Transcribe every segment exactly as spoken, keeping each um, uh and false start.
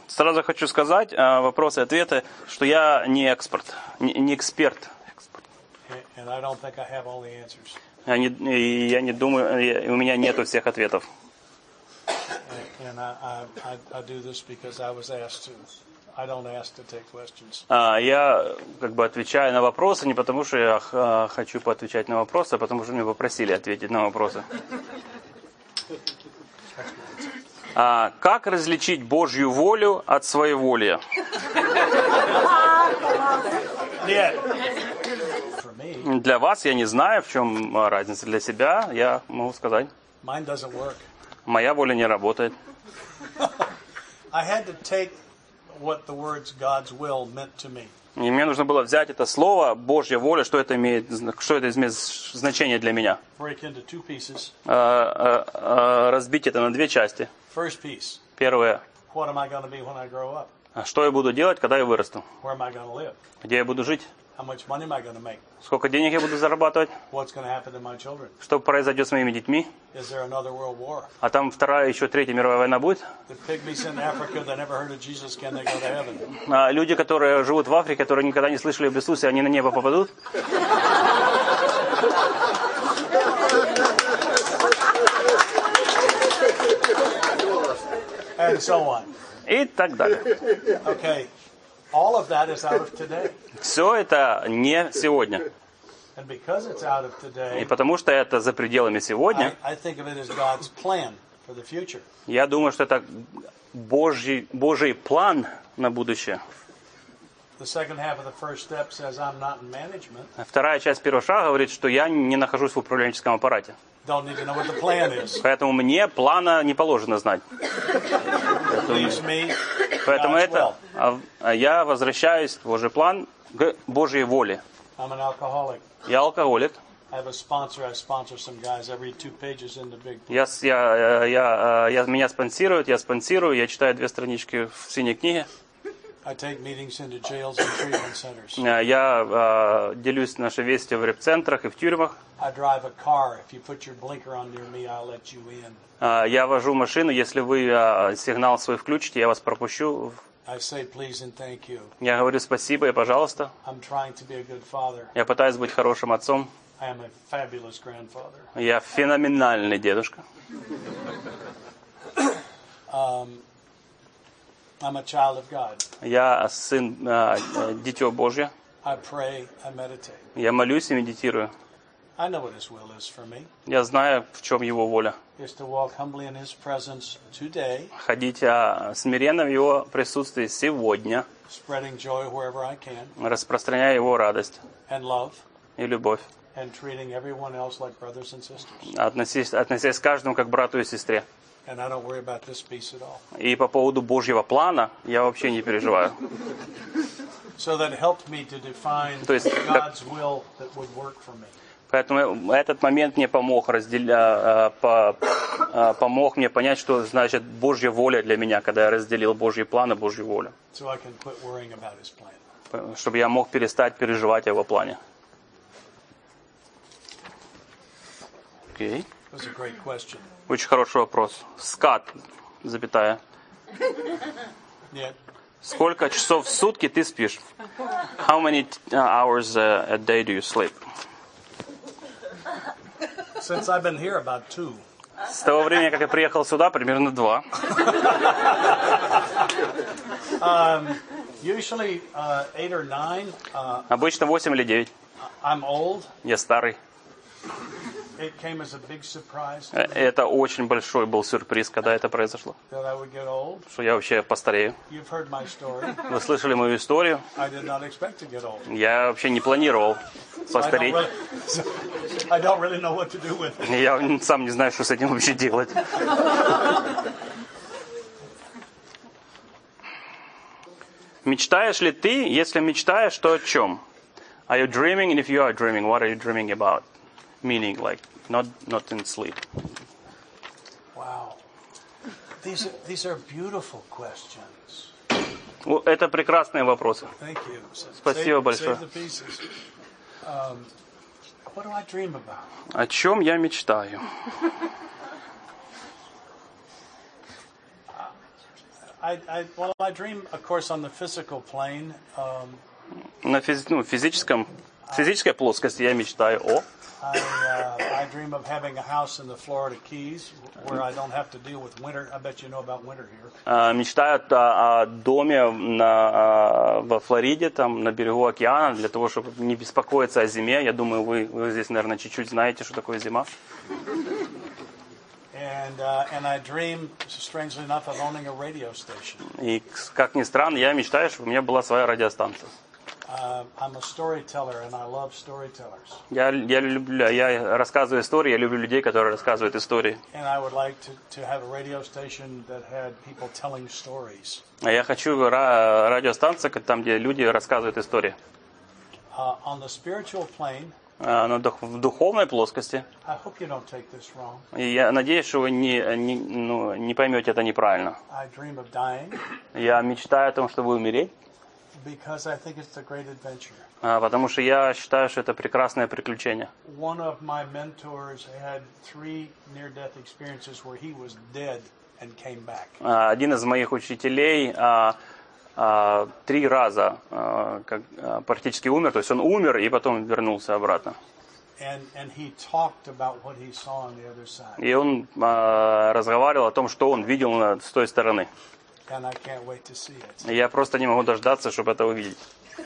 Сразу хочу сказать, вопросы и ответы, что я не эксперт, не, не эксперт. And I don't think I have all the answers. Я не, я не думаю, я, у меня нету всех ответов. And I, I, I do this because I was asked to. I don't ask to take questions. А, я как бы отвечаю на вопросы не потому, что я х, хочу поотвечать на вопросы, а потому что меня попросили ответить на вопросы. А, как различить Божью волю от своеволия? Для вас я не знаю, в чем разница. Для себя я могу сказать. Моя воля не работает. И мне нужно было взять это слово Божья воля, что это имеет, что это имеет значение для меня. А, а, разбить это на две части. Первое. Что я буду делать, когда я вырасту? Где я буду жить? Сколько денег я буду зарабатывать? Что произойдет с моими детьми? А там вторая, еще третья мировая война будет? А люди, которые живут в Африке, которые никогда не слышали об Иисусе, они на небо попадут? And so on. И так далее. Okay. All of that is out of today. Все это не сегодня. And because it's out of today, И потому что это за пределами сегодня, I, I think of it as God's plan for the future. Я думаю, что это Божий, Божий план на будущее. The second half of the first step says I'm not in management. Вторая часть первого шага говорит, что я не нахожусь в управленческом аппарате. Don't need to know what the plan is. Поэтому мне плана не положено знать. Поэтому это а я возвращаюсь в Божий план к Божьей воле. Я алкоголик. Я, я, я, я, меня спонсируют, я спонсирую, я читаю две странички в синей книге. Я э, делюсь нашей вестью в реп-центрах и в тюрьмах. Uh, я вожу машину, если вы uh, сигнал свой включите, я вас пропущу. Я говорю спасибо и пожалуйста. Я пытаюсь быть хорошим отцом. Я феноменальный дедушка. um, I'm a child of God. Я сын, uh, дитё Божье. I pray, I meditate. Я молюсь и медитирую. I know what His will is for me. Я знаю, в чем Его воля. Is to walk humbly in His presence today. Ходить uh, смиренно в Его присутствии сегодня. Spreading joy wherever I can. Распространяя Его радость. And love. И любовь. And treating everyone else like brothers and sisters. Относясь, относясь к каждому как брату и сестре. And I don't worry about this piece at all. И по поводу Божьего плана я вообще не переживаю. So that helped me to define God's will that would work for me. Поэтому этот момент мне помог разделя, по, помог мне понять, что значит Божья воля для меня, когда я разделил Божьи планы, Божью волю. So I can quit worrying about His plan. Чтобы я мог перестать переживать о Его плане. Okay. That's a great question. Очень хороший вопрос. Скат, запятая. Yeah. Сколько часов в сутки ты спишь? How many hours a day do you sleep? Since I've been here, about two. С того времени, как я приехал сюда, примерно два. um, usually uh, eight or nine. Uh, Обычно восемь или девять. I'm old. Я старый. It came as a big surprise. Это очень большой был сюрприз, когда это произошло. That I would get old. Что я вообще постарею. You've heard my story. Вы слышали мою историю? I did not expect to get old. Я вообще не планировал постареть. I don't really know what to do with it. Я сам не знаю, что с этим вообще делать. Мечтаешь ли ты? Если мечтаешь, то о чем? Are you dreaming? And if you are dreaming, what are you dreaming about? Meaning, like, not not in sleep. Wow. These are, these are beautiful questions. Это прекрасные вопросы. Thank you. Спасибо save, большое. Save the pieces. Um, what do I dream about? О чем я мечтаю? I, I, well, I dream, of course, on the physical plane. Um, На физи- ну, физическом, физической плоскости я мечтаю о. I, uh, I dream of having a house in the Florida Keys where I don't have to deal with winter. I bet you know about winter here. А, мечтаю о, о доме на, а, во Флориде, там на берегу океана, для того, чтобы не беспокоиться о зиме. Я думаю, вы, вы здесь, наверное, чуть-чуть знаете, что такое зима. And, uh, and I dream, strangely enough, of owning a radio station. И, как ни странно, я мечтаю, чтобы у меня была своя радиостанция. Uh, I'm a storyteller, and I love storytellers. Я, я люблю, я рассказываю истории, я люблю людей, которые рассказывают истории. And I would like to, to have a radio station that had people telling stories. А я хочу ра- радиостанцию, там, где люди рассказывают истории. Uh, on the spiritual plane, А, но дух- в духовной плоскости. I hope you don't take this wrong. И я надеюсь, что вы не, не, ну, не поймете это неправильно. I dream of dying Я мечтаю о том, чтобы умереть, because I think it's a great adventure. а, потому что я считаю, что это прекрасное приключение. One of my mentors had three near-death experiences where he was dead and came back. А, один из моих учителей а, а, три раза а, как, а, практически умер, то есть он умер и потом вернулся обратно. And, and he talked about what he saw on the other side. И он а, разговаривал о том, что он видел на, с той стороны. And I can't wait to see it. И я просто не могу дождаться, чтобы это увидеть.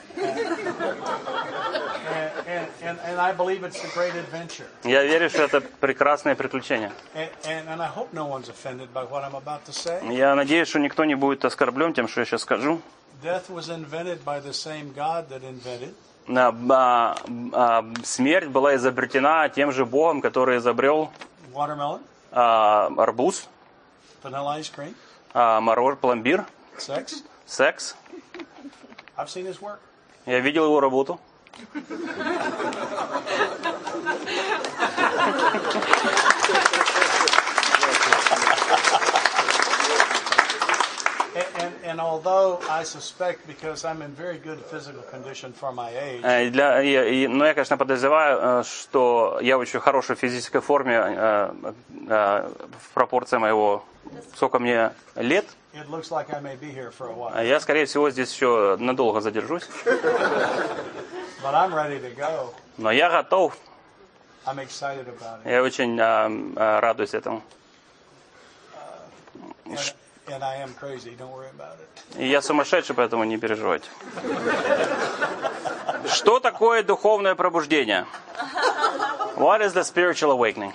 And, and, and, and I believe it's a great adventure. Я верю, что это прекрасное приключение. And, and, and I hope no one's offended by what I'm about to say. Я надеюсь, что никто не будет оскорблен тем, что я сейчас скажу. Death was invented by the same God that invented. А, а, а, смерть была изобретена тем же Богом, который изобрел Watermelon, а, арбуз, vanilla ice cream, а, морож, пломбир, sex. секс. I've seen his work. Я видел его работу. And, and, and although I suspect, because I'm in very good physical condition for my age, Э, Для, и- и- но я, конечно, подозреваю, э, что я в очень хорошей физической форме э, э, в пропорции моего, сколько мне лет. it looks like I may be here for a while. А я, скорее всего, здесь еще надолго задержусь. But I'm ready to go. Но я готов. I'm excited about it. Я очень э, э, радуюсь этому. And, and I am crazy. Don't worry about it. И я сумасшедший, поэтому не переживайте. Что такое духовное пробуждение? What is the spiritual awakening?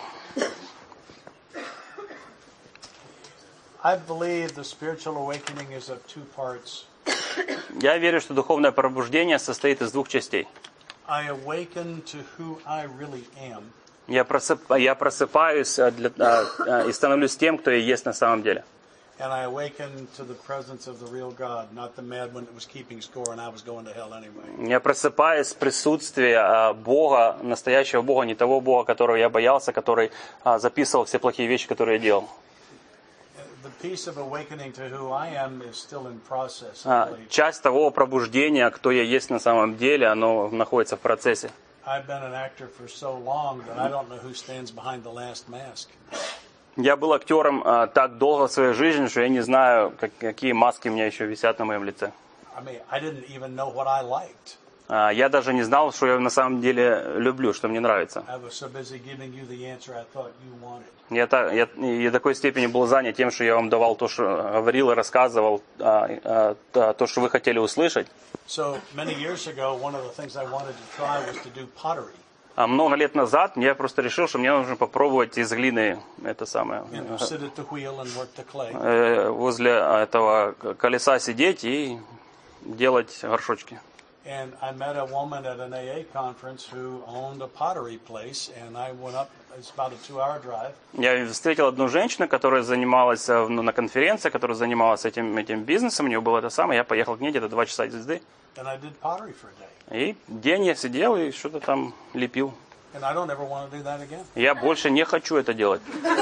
I believe the spiritual awakening is of two parts. Я верю, что духовное пробуждение состоит из двух частей. I awaken to who I really am. Я, просып, я просыпаюсь а, для, а, а, и становлюсь тем, кто я есть на самом деле. And I awaken to the presence of the real God, not the mad one that was keeping score and I was going to hell anyway. Я просыпаюсь в присутствии а, Бога, настоящего Бога, не того Бога, которого я боялся, который а, записывал все плохие вещи, которые я делал. The piece of awakening to who I am is still in process. I А, believe. часть того пробуждения, кто я есть на самом деле, оно находится в процессе. I've been an actor for so long that I don't know who stands behind the last mask. Я был актером а, так долго в своей жизни, что я не знаю, как, какие маски у меня еще висят на моем лице. I mean, I didn't even know what I liked. А, я даже не знал, что я на самом деле люблю, что мне нравится. I was so busy giving you the answer I thought you wanted. Я, та, я, я до такой степени был занят тем, что я вам давал то, что говорил и рассказывал, а, а, то, что вы хотели услышать. So many years ago, one of the things I wanted to try was to do pottery. А много лет назад я просто решил, что мне нужно попробовать из глины это самое, You know, sit at the wheel and work the clay. э, возле этого колеса сидеть и делать горшочки. And I met a woman at an A A conference who owned a pottery place, and I went up. It's about a two-hour drive. Я встретил одну женщину, которая занималась э, ну, на конференции, которая занималась этим, этим бизнесом. У нее было это самое. Я поехал к ней где-то два часа езды. And I did pottery for a day. И день я сидел и что-то там лепил. And I don't ever want to do that again. Я больше не хочу это делать.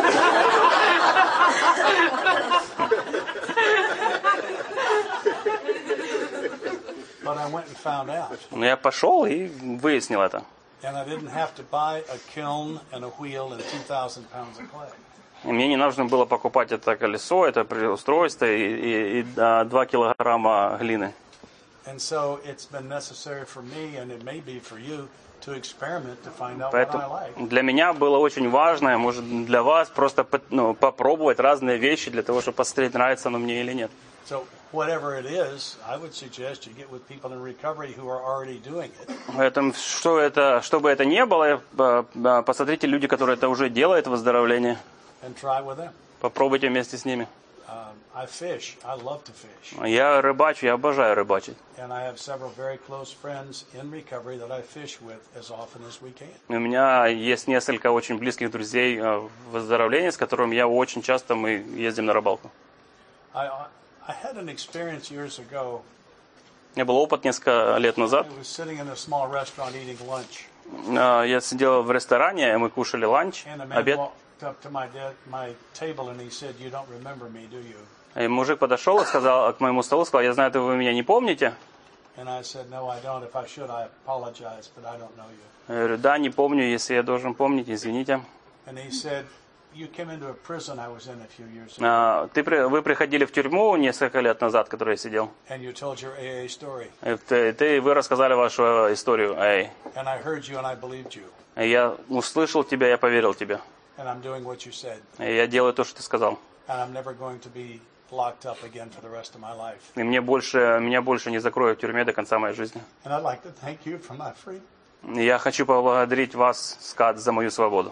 But I went and found out. Но я пошел и выяснил это. And I didn't have to buy a kiln and a wheel and two thousand pounds of clay. И мне не нужно было покупать это колесо, это устройство и, и, и а, два килограмма глины. And so it's been necessary for me, and it may be for you, to experiment to find out Поэтому what I like. для меня было очень важно, может для вас, просто ну, попробовать разные вещи для того, чтобы посмотреть, нравится оно мне или нет. So whatever it is, I would suggest you get with people in recovery who are already doing it. Поэтому что это, что бы это ни было, посмотрите люди, которые это уже делают, выздоровление. And try with them. Попробуйте вместе с ними. Um, I fish. I love to fish. Я рыбачу, я обожаю рыбачить. And I have several very close friends in recovery that I fish with as often as we can. У меня есть несколько очень близких друзей в выздоровлении, с которыми я очень часто мы ездим на рыбалку. I, I had an experience years ago. У меня был опыт несколько лет назад. I was sitting in a small restaurant eating lunch. Я сидел в ресторане, и мы кушали ланч, обед. Up to my, de- my table and he said, "You don't remember me, do you?" И мужик подошел и сказал к моему столу, сказал: я знаю, что вы меня не помните. And I said, "No, I don't. If I should, I apologize, but I don't know you." Я говорю: да, не помню, если я должен помнить, извините. And he said, "You came into a prison I was in a few years ago." А, ты, вы приходили в тюрьму несколько лет назад, в которой я сидел. And you told your A A story. И ты, ты, вы рассказали вашу историю. Эй. And I heard you and I believed you. И я услышал тебя, я поверил тебе. And I'm doing what you said. И я делаю то, что ты сказал. And I'm never going to be locked up again for the rest of my life. И мне больше, меня больше не закроют в тюрьме до конца моей жизни. And I'd like to thank you for my freedom. И я хочу поблагодарить вас, Скат, за мою свободу.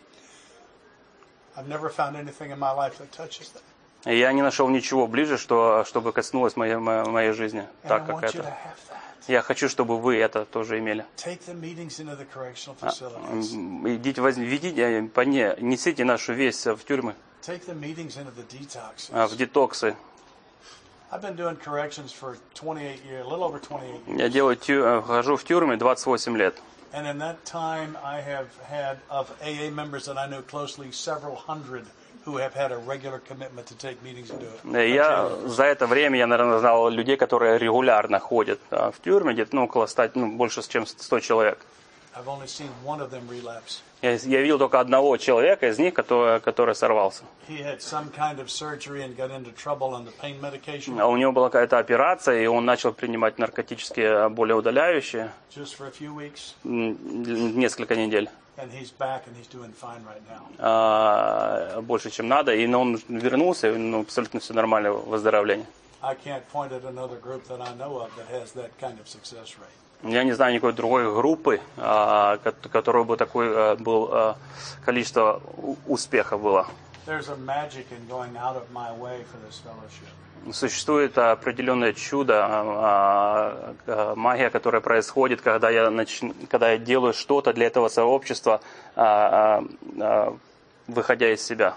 I've never found anything in my life that touches that. И я не нашел ничего ближе, что, чтобы коснулось моей, моей жизни, так как это. Я хочу, чтобы вы это тоже имели. Идите, ведите, несите нашу весть в тюрьмы, в детоксы. Я делаю, хожу в тюрьмы двадцать восемь лет. And in that time, I have had of A A members that I know closely several hundred who have had a regular commitment to take meetings and do it. Я за это время я, наверное, знал людей, которые регулярно ходят в тюрьме, где-то ну около ста, ну больше, чем сто человек. I've only seen one of them relapse. Я, я видел только одного человека из них, который, который сорвался. He had some kind of surgery and got into trouble on the pain medication. А у него была какая-то операция, и он начал принимать наркотические болеутоляющие. Just for a few weeks. Несколько недель. And he's back and he's doing fine right now. А, больше, чем надо, и он вернулся, и ну, абсолютно все нормально, выздоровление. I can't point at another group that I know of that has that kind of success rate. Я не знаю никакой другой группы, которой бы такое было количество успеха было. Существует определенное чудо, магия, которая происходит, когда я, нач... когда я делаю что-то для этого сообщества, выходя из себя.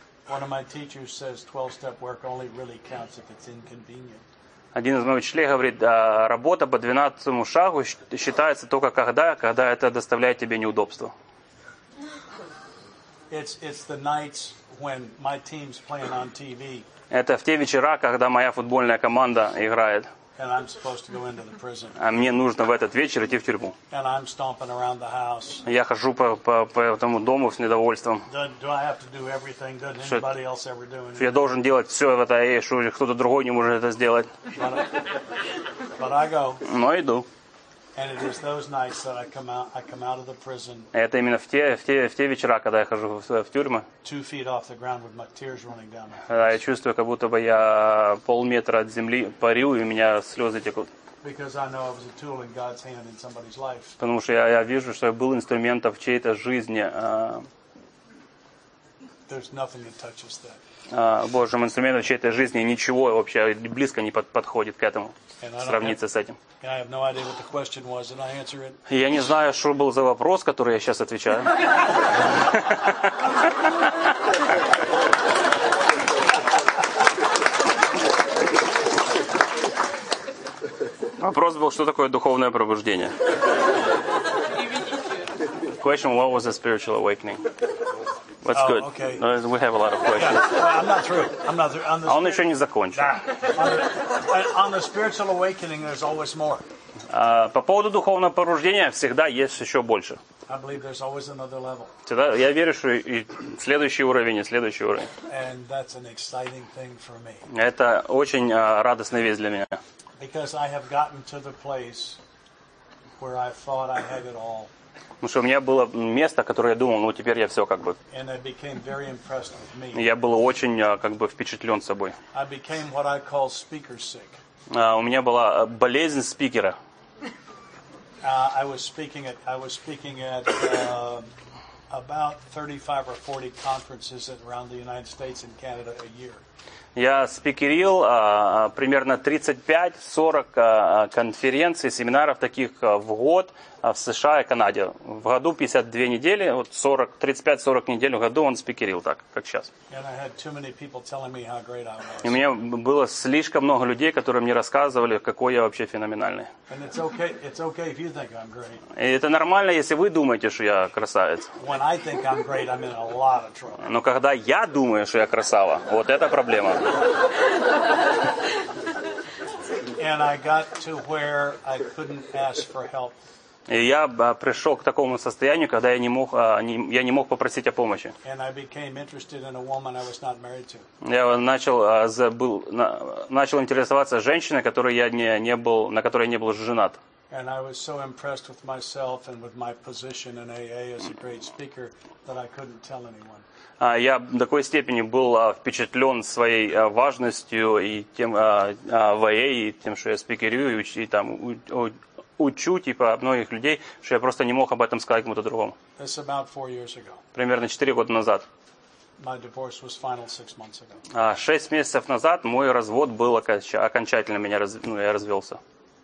Один из моих учителей говорит, работа по двенадцатому шагу считается только когда, когда это доставляет тебе неудобства. It's, it's the nights when my team's playing on T V. Это в те вечера, когда моя футбольная команда играет. And I'm supposed to go into the prison. А мне нужно в этот вечер идти в тюрьму. And I'm stomping around the house. Я хожу по, по, по этому дому с недовольством. Do, do I have to do everything? Doesn't anybody else ever do anything? Я должен делать все это, и что кто-то другой не может это сделать. But, but I go. Но иду. And it is those nights that I come out, I come out of the prison. Это именно в те, в те, в те вечера, когда я хожу в, в тюрьму. Two feet off the ground with my tears running down my face. Когда я чувствую, как будто бы я полметра от земли парю, и у меня слезы текут. Because I know I was a tool in God's hand in somebody's life. Потому что я, я вижу, что я был инструментом в чьей-то жизни. There's nothing that touches that. Божьим инструментом в чьей-то жизни, ничего вообще близко не под, подходит к этому, сравниться с этим. Я не знаю, что был за вопрос, который я сейчас отвечаю. Вопрос был, что такое духовное пробуждение? Question: what was a spiritual awakening? That's oh, good. Okay. We have a lot of questions. Yeah, well, I'm not through. I'm not through. On а он еще не закончил. Nah. On the spiritual awakening, there's always more. А, по поводу духовного пробуждения всегда есть еще больше. I believe there's always another level. Всегда, я верю, что и следующий уровень, и следующий уровень. And that's an exciting thing for me. Это очень а, радостная вещь для меня. Because I have gotten to the place where I thought I had it all. Потому что у меня было место, которое я думал, ну теперь я все как бы. And I became very impressed with me. Я был очень а, как бы впечатлен собой. I became what I call speaker sick. А, у меня была болезнь спикера. Uh, I was speaking at I was speaking at uh, about thirty-five or forty conferences around the United States and Canada a year. Я спикерил а, примерно тридцать пять сорок а, конференций, семинаров таких а, в год а, в США и Канаде. В году пятьдесят две недели, вот сорок, тридцать пять сорок недель в году он спикерил так, как сейчас. И у меня было слишком много людей, которые мне рассказывали, какой я вообще феноменальный. It's okay, it's okay great. И это нормально, если вы думаете, что я красавец. Great, Но когда я думаю, что я красава, вот это проблема. And I got to where I couldn't ask for help. И я пришел к такому состоянию, когда я не мог, я не мог попросить о помощи. Я начал, был, начал интересоваться женщиной, которой я не, не был, на которой я не был женат. And I was so impressed with myself and with my position in A A as a great speaker that I couldn't tell anyone. Я до такой степени был впечатлен своей важностью и тем в А А, и тем, что я спикерю и, и там учу типа многих людей, что я просто не мог об этом сказать кому-то другому. Примерно четыре года назад. Шесть месяцев назад мой развод был окончательно, меня раз, ну, я развелся.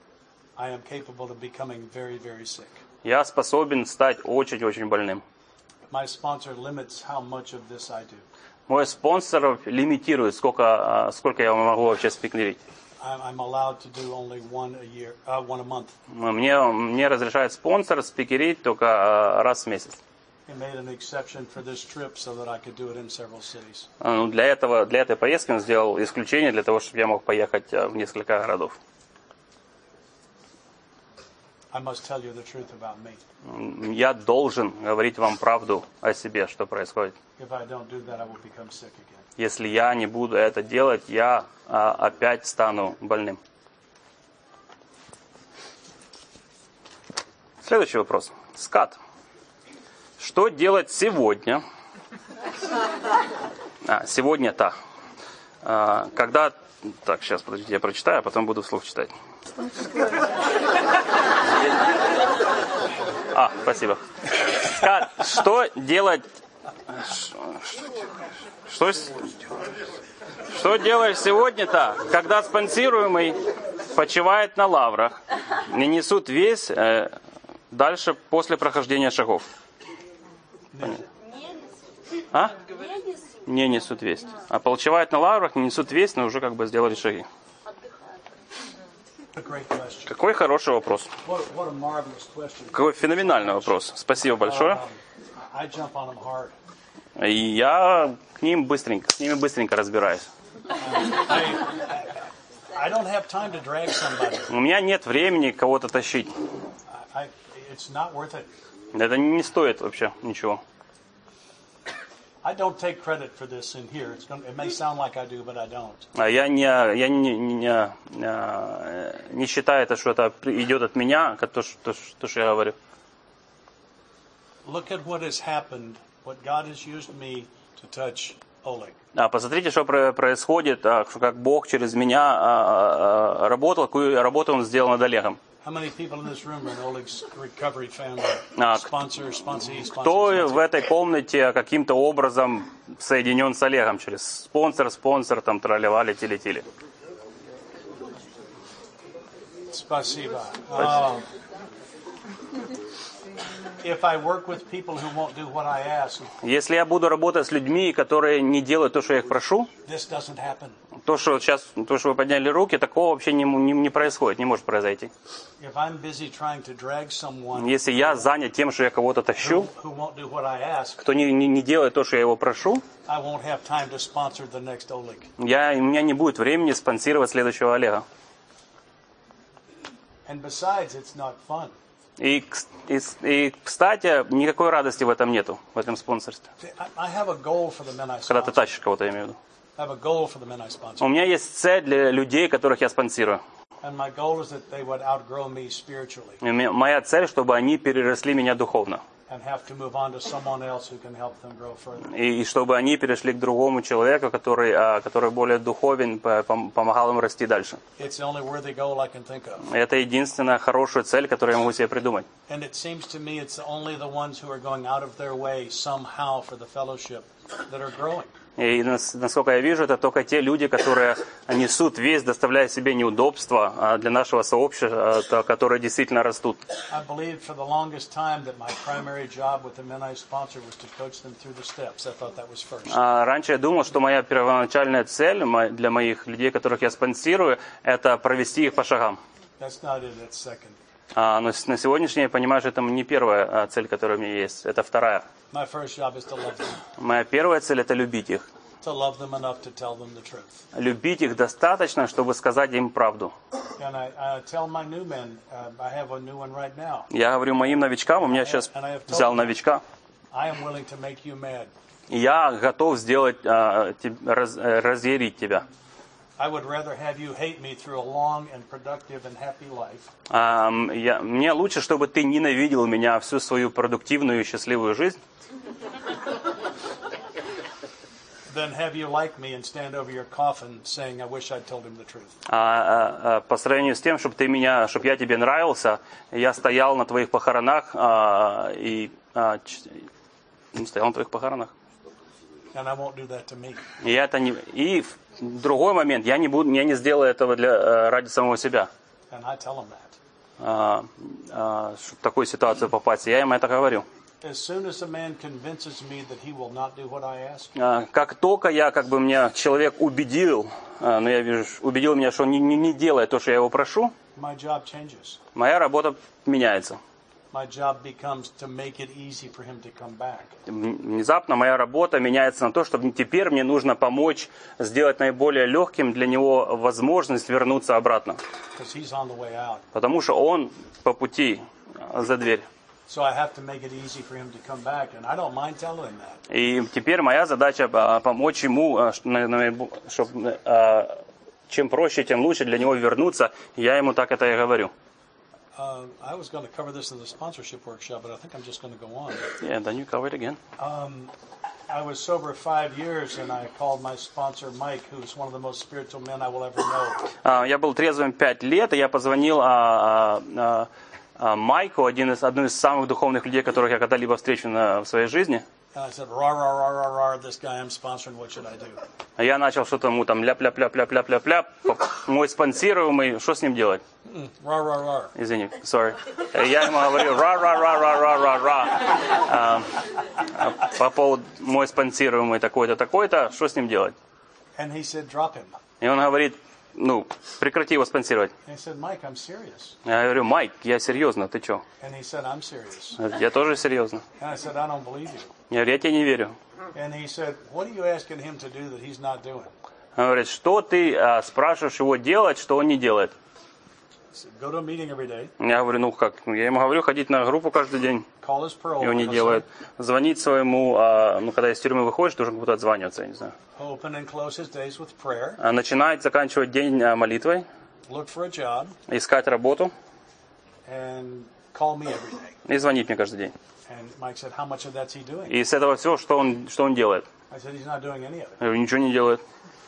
Very, very я способен стать очень-очень больным. My sponsor limits how much of this I do. Мой спонсор лимитирует, сколько, сколько я могу вообще спикерить. I'm allowed to do only one a year, uh, one a month. Мне, мне разрешает спонсор спикерить только раз в месяц. He made an exception for this trip so that I could do it in several cities. Ну, для этого, для этой поездки он сделал исключение для того, чтобы я мог поехать в несколько городов. I must tell you the truth about me. Я должен говорить вам правду о себе, что происходит. If I don't do that, I will become sick again. Если я не буду это делать, я а, опять стану больным. Следующий вопрос. Скат. Что делать сегодня? А, сегодня-то. А, когда... Так, сейчас, подождите, я прочитаю, а потом буду вслух читать. А, спасибо. Скат, что делать... Что, что делаешь сегодня-то, когда спонсируемый почивает на лаврах, не несут весь э, дальше после прохождения шагов? Понятно. А? Не несут весть. А почивают на лаврах, не несут весть, но уже как бы сделали шаги. Какой хороший вопрос. Какой феноменальный вопрос. Спасибо большое. И я к ним быстренько, с ними быстренько разбираюсь. У меня нет времени кого-то тащить. Это не стоит вообще ничего. I don't take credit for this in here. It's going, it may sound like I do, but I don't. Я не, я не, не, не считаю это, что это идет от меня, то, что, то, что я говорю. Look at what has happened, what God has used me to touch Oleg. А посмотрите, что происходит, как Бог через меня работал, какую работу Он сделал над Олегом. Кто в этой комнате каким-то образом соединен с Олегом через спонсор, спонсор, там траливали, телетили? Спасибо. Uh, if I work with people who won't do what I ask, если я буду работать с людьми, которые не делают то, что я их прошу, this doesn't happen. то, что сейчас, то, что вы подняли руки, такого вообще не, не, не происходит, не может произойти. Если я занят тем, что я кого-то тащу, кто не, не, не делает то, что я его прошу, я, у меня не будет времени спонсировать следующего Олега. И, и, и, кстати, никакой радости в этом нету, в этом спонсорстве. Когда ты тащишь кого-то, я имею в виду. У меня есть цель для людей, которых я спонсирую. И моя цель, чтобы они переросли меня духовно. И, и чтобы они перешли к другому человеку, который, который более духовен, помогал им расти дальше. Это единственная хорошая цель, которую я могу себе придумать. И насколько я вижу, это только те люди, которые несут вес, доставляя себе неудобства для нашего сообщества, которые действительно растут. Раньше я думал, что моя первоначальная цель для моих людей, которых я спонсирую, это провести их по шагам. А, но на сегодняшний день я понимаю, что это не первая цель, которая у меня есть. Это вторая. Моя первая цель – это любить их. Любить их достаточно, чтобы сказать им правду. Я говорю моим новичкам, у меня сейчас взял новичка. Я готов сделать, раз, разъярить тебя. Um, я, мне лучше, чтобы ты ненавидел меня всю свою продуктивную и счастливую жизнь, а, по сравнению с тем, чтобы ты меня, чтобы я тебе нравился, я стоял на твоих похоронах а, и а, ч, стоял на твоих похоронах. И это не и в другой момент я не буду, я не сделаю этого для ради самого себя. А, а, чтобы в такую ситуацию попасть, я им это говорю. А, как только я, как бы меня человек убедил, а, ну я вижу, убедил меня, что он не, не, не делает то, что я его прошу, моя работа меняется. Внезапно моя работа меняется на то, что теперь мне нужно помочь сделать наиболее легким для него возможность вернуться обратно. Потому что он по пути за дверь. И теперь моя задача помочь ему, чтобы чем проще, тем лучше для него вернуться. Я ему так это и говорю. Uh, I was going to cover this in the sponsorship workshop, but I think I'm just going to go on. Yeah, then you cover it again. Um, I was sober five years, and I called my sponsor Mike, who's one of the most spiritual men I will ever know. Uh, я был трезвым пять лет, и я позвонил uh, uh, uh, Майку, один из, одну из самых духовных людей, которых я когда-либо встречу на, в своей жизни. And I said, "Rar, rar, rar, rar, rar, this guy I'm sponsoring. What should I do?" Я начал что-то ему там ляп-ляп-ляп-ляп-ляп-ляп-ляп. Мой спонсируемый, что с ним делать? Rar, rar, rar. Извини, sorry. Я ему говорю, ра-ра-ра-ра-ра-ра-ра. По поводу мой спонсируемый такой-то, такой-то, что с ним делать? And he said, "Drop him." И он говорит, ну, прекрати его спонсировать. And he said, "Mike, I'm serious." Я говорю, Майк, я серьезно, ты что? And he said, "I'm serious." Я тоже серьезно. And I said, "I don't believe you." Я говорю, я тебе не верю. And he said, "What are you asking him to do that he's not doing?" Он говорит, что ты а, спрашиваешь его делать, что он не делает? Go to a meeting every day. Я говорю, ну как? Я ему говорю, ходить на группу каждый день. Call his parole. И он не делает. Звонить своему, а, ну когда из тюрьмы выходишь, должен как будто отзваниваться, я не знаю. Open and close his days with prayer. А, начинать, заканчивать день а, молитвой. Look for a job. Искать работу. And call me every day. И звонить мне каждый день. And Mike said, "How much of that's he doing?" И с этого все, что он, что он делает? I said, "He's not doing any of it." Я говорю, ничего не делает.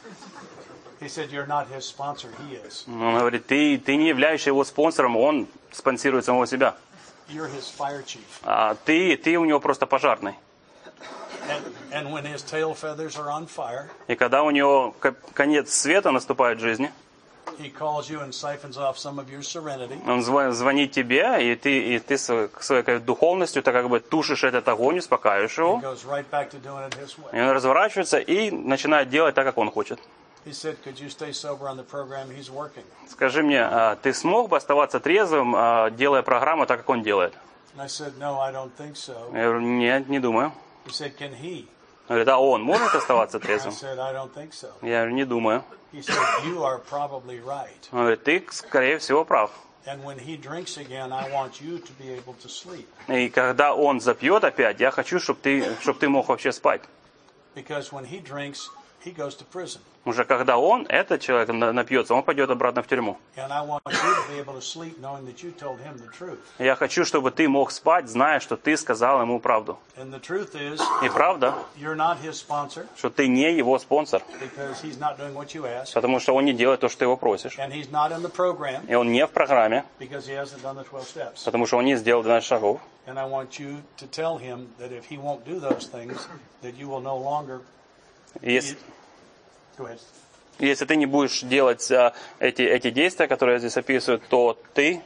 He said, "You're not his sponsor, he is." Он говорит, ты, ты не являешься его спонсором, он спонсирует самого себя. You're his fire chief. А ты, ты у него просто пожарный. And, and when his tail feathers are on fire, и когда у него конец света наступает в жизни, he calls you and siphons off some of your serenity. Он звонит тебе, и ты, и ты своей, своей духовностью, ты как бы тушишь этот огонь, успокаиваешь его. He goes right back to doing it his way. И он разворачивается и начинает делать так, как он хочет. He said, "Could you stay sober on the program he's working?" Скажи мне, ты смог бы оставаться трезвым, делая программу так, как он делает? And I said, "No, I don't think so." Я говорю, нет, не думаю. He said, "Can he?" Он говорит, а он может оставаться трезвым? I said, "I don't think so." Я говорю, не думаю. He said, "You are probably right." Он говорит, ты, скорее всего, прав. And when he drinks again, I want you to be able to sleep. И когда он запьет опять, я хочу, чтобы ты, чтобы ты мог вообще спать. Because when he drinks, he goes to prison. Уже когда он, этот человек, напьется, он пойдет обратно в тюрьму. Я хочу, чтобы ты мог спать, зная, что ты сказал ему правду. И правда, что ты не его спонсор, потому что он не делает то, что ты его просишь. И он не в программе, потому что он не сделал двенадцать шагов. Если Если ты не будешь делать а, эти, эти действия, которые я здесь описываю, то ты,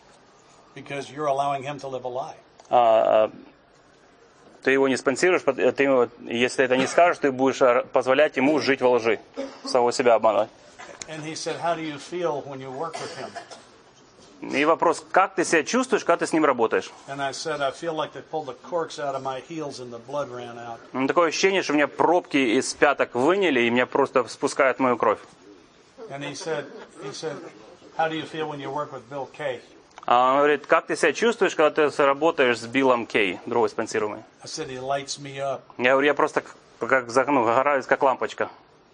а, ты его не спонсируешь, ты, если это не скажешь, ты будешь позволять ему жить во лжи, самого себя обманывать. И вопрос, как ты себя чувствуешь, когда ты с ним работаешь? Ну, такое ощущение, что у меня пробки из пяток выняли, и меня просто спускают мою кровь. А он говорит, как ты себя чувствуешь, когда ты работаешь с Биллом Кей, другой спонсируемый? Я говорю, я просто как, ну, загораюсь, как лампочка.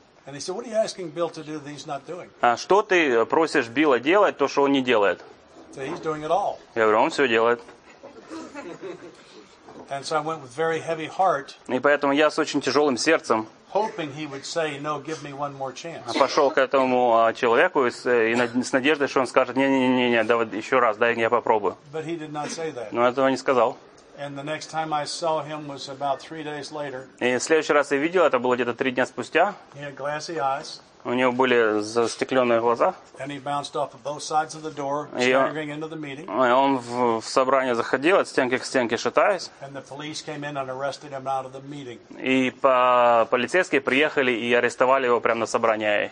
А что ты просишь Билла делать, то, что он не делает? He's doing it all. Я говорю, он все делает. And so I went with very heavy heart, и поэтому я с очень тяжелым сердцем hoping he would say, "No, give me one more chance." Пошел к этому человеку и с, и с надеждой, что он скажет, не-не-не, давай еще раз, дай я попробую. But he did not say that. Но этого не сказал. And the next time I saw him was about three days later. И в следующий раз я видел, это было где-то три дня спустя. He had glassy eyes. У него были застекленные глаза. И он в, в собрание заходил от стенки к стенке, шатаясь. И по, полицейские приехали и арестовали его прямо на собрании.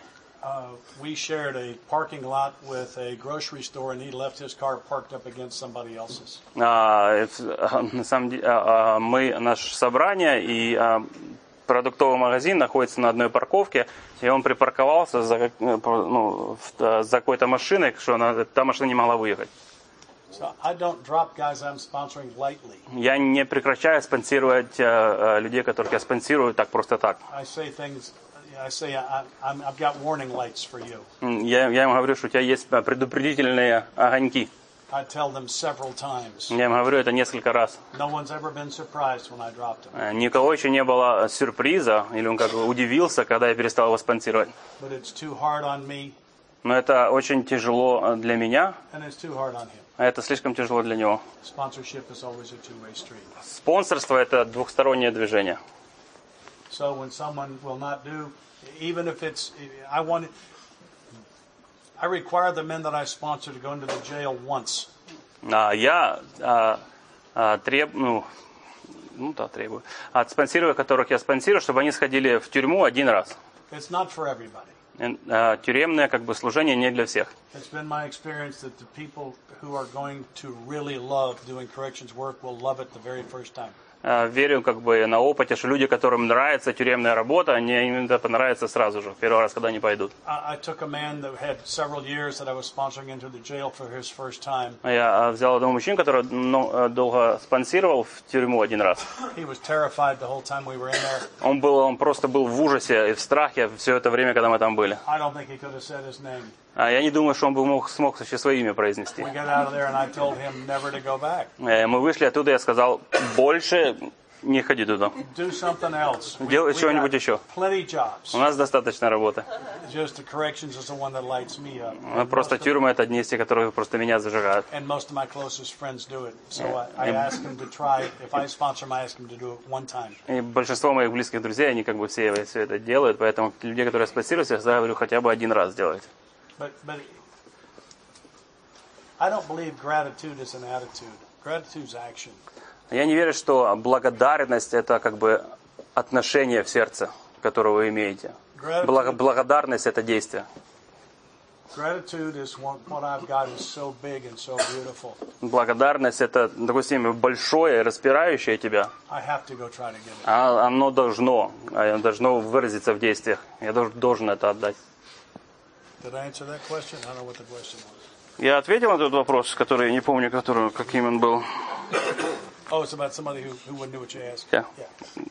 На самом деле, мы, наше собрание и продуктовый магазин находится на одной парковке, и он припарковался за, ну, за какой-то машиной, что она, та машина не могла выехать. So I don't drop guys I'm sponsoring lightly. Я не прекращаю спонсировать uh, людей, которых я спонсирую, так просто так. I say things, I say I, I'm, I've got warning lights for you. Я, я им говорю, что у тебя есть предупредительные огоньки. I tell them several times. Я им говорю это несколько раз. No one's ever been surprised when I dropped him. Никого еще не было сюрприза, или он как бы удивился, когда я перестал его спонсировать. But it's too hard on me. Но это очень тяжело для меня. And it's too hard on him. А это слишком тяжело для него. Sponsorship is always a two-way street. Спонсорство это двухстороннее движение. So when someone will not do, even if it's, I want. I require the men that I sponsor to go into the jail once. А, я а, а, треб, ну, ну да, требую от спонсоров, которых я спонсирую, чтобы они сходили в тюрьму один раз. It's not for everybody. А, тюремное как бы служение не для всех. It's been my experience that the people who are going to really love doing corrections work will love it the very first time. Верю как бы на опыте, что люди, которым нравится тюремная работа, они, им это понравится сразу же, первый раз, когда они пойдут. Я взял одного мужчину, который ну, долго спонсировал в тюрьму один раз. Он был, он просто был в ужасе и в страхе все это время, когда мы там были. А я не думаю, что он бы мог, смог еще свое имя произнести. Мы вышли оттуда, я сказал, больше не ходи туда. Делай что-нибудь еще. У нас достаточно работы. Но просто тюрьма это одни из тех, которые просто меня зажигают. И большинство моих близких друзей, они как бы все, все это делают, поэтому людей, которые спонсируют, я всегда говорю, хотя бы один раз делать. But, but I don't believe gratitude is an attitude. Gratitude is action. Я не верю, что благодарность это как бы отношение в сердце, которое вы имеете. Благодарность — это действие. Благодарность — это, допустим, большое, распирающее тебя. А оно должно, оно должно выразиться в действиях. Я должен это отдать. Я ответил на этот вопрос, который, не помню, который, каким он был. Oh, it's about somebody who, who wouldn't know what you asked. Yeah. Yeah.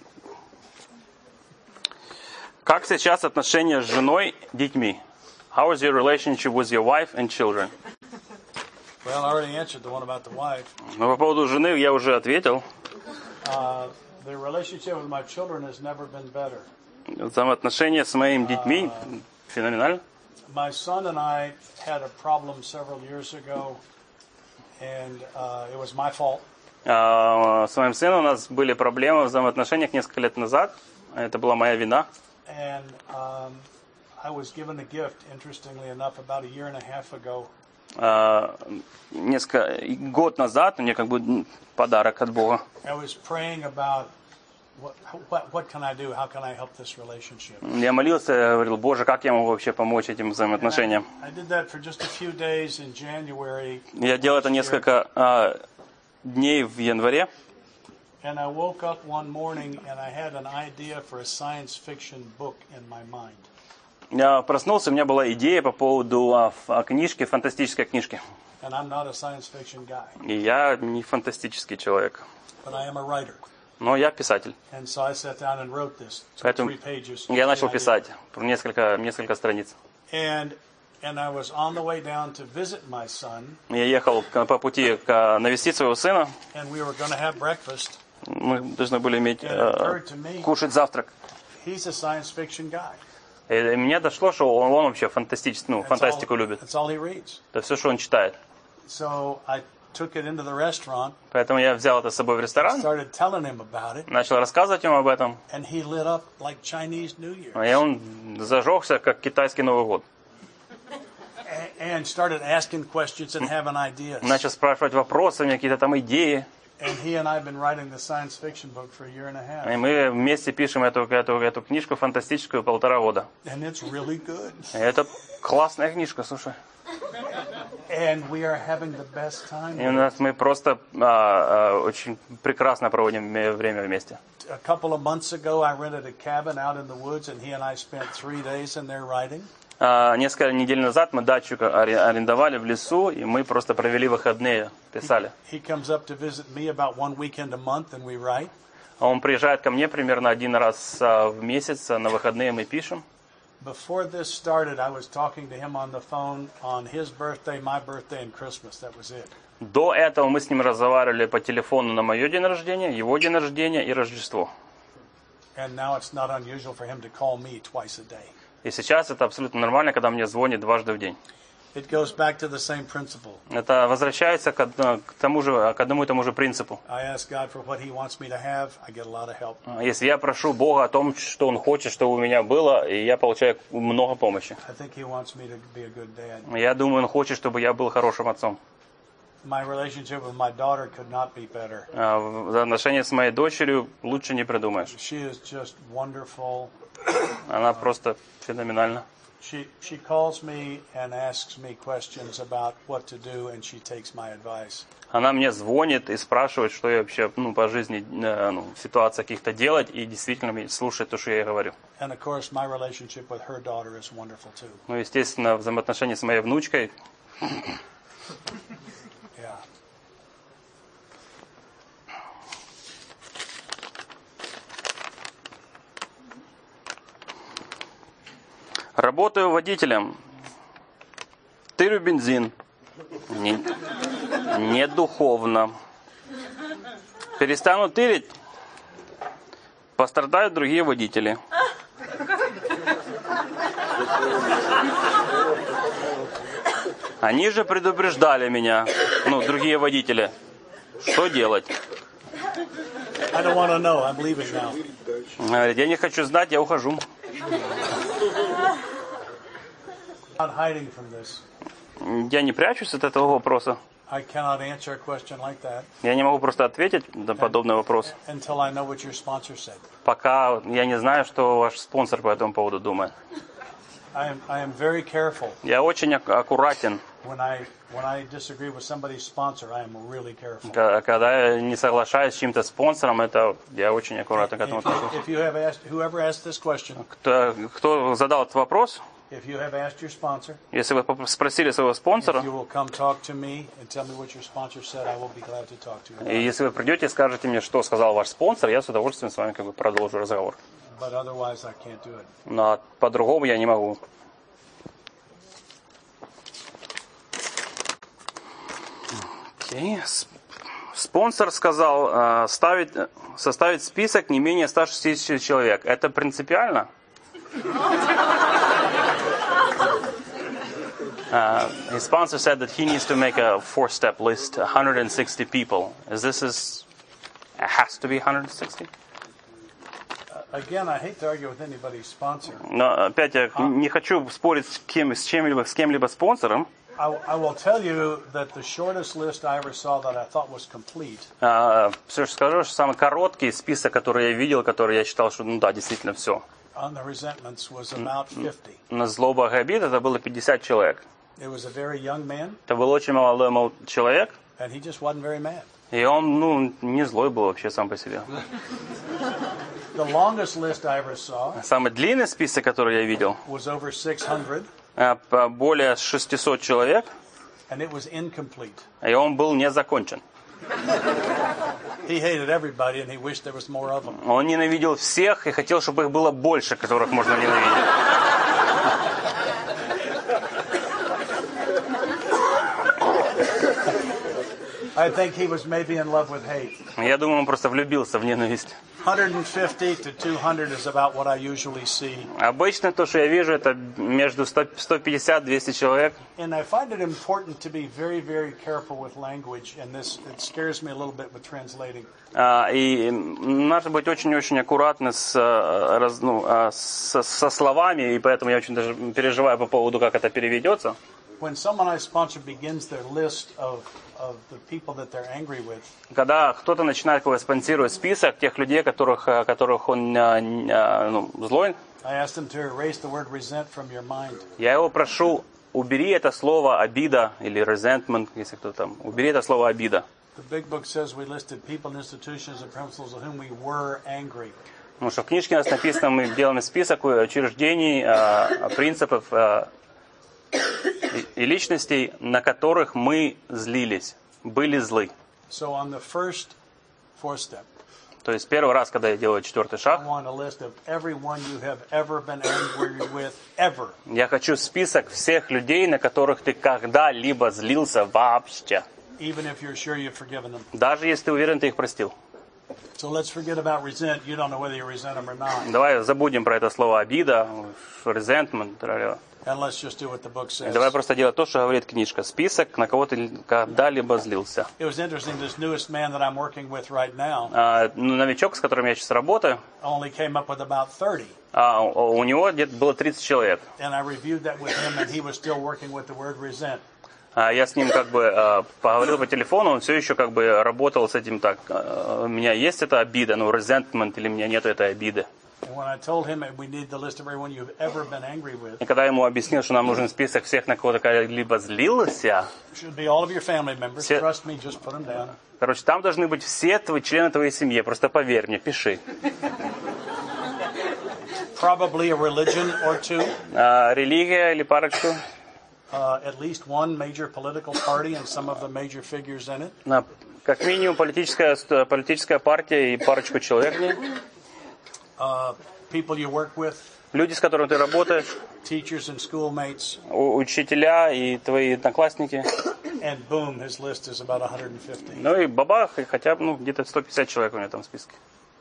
Как сейчас отношения с женой, детьми? How is your relationship with your wife and children? Well, I already answered the one about the wife. Ну, по поводу жены я уже ответил. Uh, the relationship with my children has never been better. Взаимоотношения с моими детьми uh, феноменально. My son and I had a problem several years ago, and uh, it was my fault. Uh, с моим сыном у нас были проблемы в взаимоотношениях несколько лет назад. Это была моя вина. And um, I was given a gift, interestingly enough, about a year and a half ago. Uh, несколько год назад мне как бы подарок от Бога. I was praying about what, what what can I do? How can I help this relationship? Я молился, я говорил: Боже, как я могу вообще помочь этим взаимоотношениям? I, I did that for just a few days in January. Я делал это несколько uh, дней в январе. And I woke up one morning and I had an idea for a science fiction book in my mind. Я проснулся, у меня была идея по поводу а, книжки, фантастической книжки. And I'm not a science fiction guy. И я не фантастический человек. But I am a writer. Но я писатель. And so I sat down and wrote this. Поэтому three pages. Я начал писать несколько несколько страниц. And And I was on the way down to visit my son. Я ехал по пути к навестить своего сына. And we were going to have breakfast. Мы должны были иметь э, кушать завтрак. He's a science fiction guy. И мне дошло, что он, он вообще фантастич, ну, фантастику all, любит. that's all he reads. Это все, что он читает. So I took it into the restaurant. Поэтому я взял это с собой в ресторан. Started telling him about it. Начал рассказывать ему об этом. And he lit up like Chinese New Year. И он зажегся, как китайский Новый год. And started asking questions and having ideas. Начал спрашивать вопросы, какие-то там идеи. And he and I have been writing the science fiction book for a year and a half. И мы вместе пишем эту, эту, эту книжку фантастическую полтора года. And it's really good. И это классная книжка, слушай. And we are having the best time. И у нас мы просто а, а, очень прекрасно проводим время вместе. A couple of months ago, I rented a cabin out in the woods, and he and I spent three days in there writing. А, несколько недель назад мы дачу арендовали в лесу, и мы просто провели выходные, писали. He comes up to visit me about one weekend a month, and we write. Он приезжает ко мне примерно один раз в месяц, на выходные мы пишем. Before this started, I was talking to him on the phone on his birthday, my birthday, and Christmas. That was it. До этого мы с ним разговаривали по телефону на мое день рождения, его день рождения и Рождество. And now it's not unusual for him to call me twice a day. И сейчас это абсолютно нормально, когда мне звонит дважды в день. It goes back to the same principle. Это возвращается к, к тому же, к одному и тому же принципу. I ask God for what He wants me to have, I get a lot of help. Если я прошу Бога о том, что Он хочет, чтобы у меня было, и я получаю много помощи. I think He wants me to be a good dad. Я думаю, Он хочет, чтобы я был хорошим отцом. My relationship with my daughter could not be better. В отношении с моей дочерью лучше не придумаешь. She is just wonderful. Она просто феноменальна. She she calls me and asks me questions about what to do, and she takes my advice. Она мне звонит и спрашивает, что я вообще, ну, по жизни, ну, в ситуациях каких-то делать, и действительно слушает то, что я ей говорю. And of course, my relationship with her daughter is wonderful too. Ну, естественно, взаимоотношения с моей внучкой. Yeah. Работаю водителем. Тырю бензин. Не, не духовно. Перестану тырить. Пострадают другие водители. Они же предупреждали меня, ну, другие водители. Что делать? I don't want to know. I'm leaving now. Говорит, я не хочу знать, я ухожу. Not hiding from this. Я не прячусь от этого вопроса. I cannot answer a question like that. Я не могу просто ответить на подобный вопрос. Until I know what your sponsor said. Пока я не знаю, что ваш спонсор по этому поводу думает. I am, I am very careful. Я очень аккуратен. When I when I disagree with somebody's sponsor, I am really careful. Когда я не соглашаюсь с чьим-то спонсором, это я очень аккуратно к этому отношусь. If you have asked, whoever asked this question, кто, кто задал этот вопрос, if you have asked your sponsor, если вы спросили своего спонсора, if you will come talk to me and tell me what your sponsor said, I will be glad to talk to you. И если вы придете и скажете мне, что сказал ваш спонсор, я с удовольствием с вами как бы продолжу разговор. But otherwise, I can't do it. Но по-другому я не могу. Okay. Спонсор сказал ставить, составить список не менее ста шестидесяти человек. Это принципиально? Uh, his sponsor said that he needs to make a four-step list, one hundred sixty people. Is this is it has to be one hundred sixty? Again, I hate to argue with anybody's sponsor. Но опять я не хочу спорить с кем, с чем-либо, с кем-либо спонсором. I, I will tell you that the shortest list I ever saw that I thought was complete. Uh, все же скажу, что самый короткий список, который я видел, который я считал, что ну да, действительно все. On the resentments was about fifty. На злобах и обид это было пятьдесят человек. It was a very young man. Это был очень молодой мол- человек. And he just wasn't very mad. И он, ну, не злой был вообще сам по себе. The longest list I ever saw. Самый длинный список, который я видел, was over six hundred. Более шестисот человек. And it was incomplete. И он был не закончен. He hated everybody and he wished there was more of them. Он ненавидел всех и хотел, чтобы их было больше, которых можно ненавидеть. I think he was maybe in love with hate. Я думаю, он просто влюбился в ненависть. one hundred fifty to two hundred is about what I usually see. Обычно то, что я вижу, это между сто пятьдесят и двести человек. And I find it important to be very, very careful with language, and this it scares me a little bit with translating. И надо быть очень-очень аккуратны с, раз, ну, со, со словами, и поэтому я очень даже переживаю по поводу, как это переведется. When someone I sponsor begins their list of of the people that they're angry with. Когда кто-то начинает спонсировать список тех людей, которых, которых он ну, злой, I asked them to erase the word resent from your mind. Я его прошу, убери это слово обида или resentment, если кто там, убери это слово обида. The big book says we listed people, institutions, and principles of whom we were angry. Потому что в книжке у нас написано, мы делаем список учреждений, принципов и личностей, на которых мы злились, были злы. So on the first fourth step, то есть первый раз, когда я делаю четвертый шаг, я хочу список всех людей, на которых ты когда-либо злился вообще. Even if you're sure you've forgiven them. Даже если ты уверен, ты их простил. So let's forget about resent. You don't know whether you resent them or not. Давай забудем про это слово обида, resentment. And let's just do what the book says. Давай просто делать то, что говорит книжка. Список, на кого ты когда-либо злился. It was interesting. This newest man that I'm working with right now. Uh, новичок, с которым я сейчас работаю. Only came up with about thirty. Uh, у него где-то было тридцать человек. And I reviewed that with him, and he was still working with the word resent. Я с ним как бы uh, поговорил по телефону, он все еще как бы работал с этим так. Uh, у меня есть эта обида, ну, resentment, или у меня нет этой обиды. И когда я ему объяснил, что нам нужен список всех, на кого ты когда-либо злился, все... короче, там должны быть все твои члены твоей семьи, просто поверь мне, пиши. Probably a religion or two. Uh, религия или парочку. Uh, at least one major political party and some of the major figures in it. На, как минимум политическая, политическая партия и парочку человек. Uh, people you work with. Люди, с которыми ты работаешь. Teachers and schoolmates. У, учителя и твои одноклассники. And boom, his list is about one hundred fifty. Ну и бабах, и хотя бы ну, где-то сто пятьдесят человек у меня там в списке.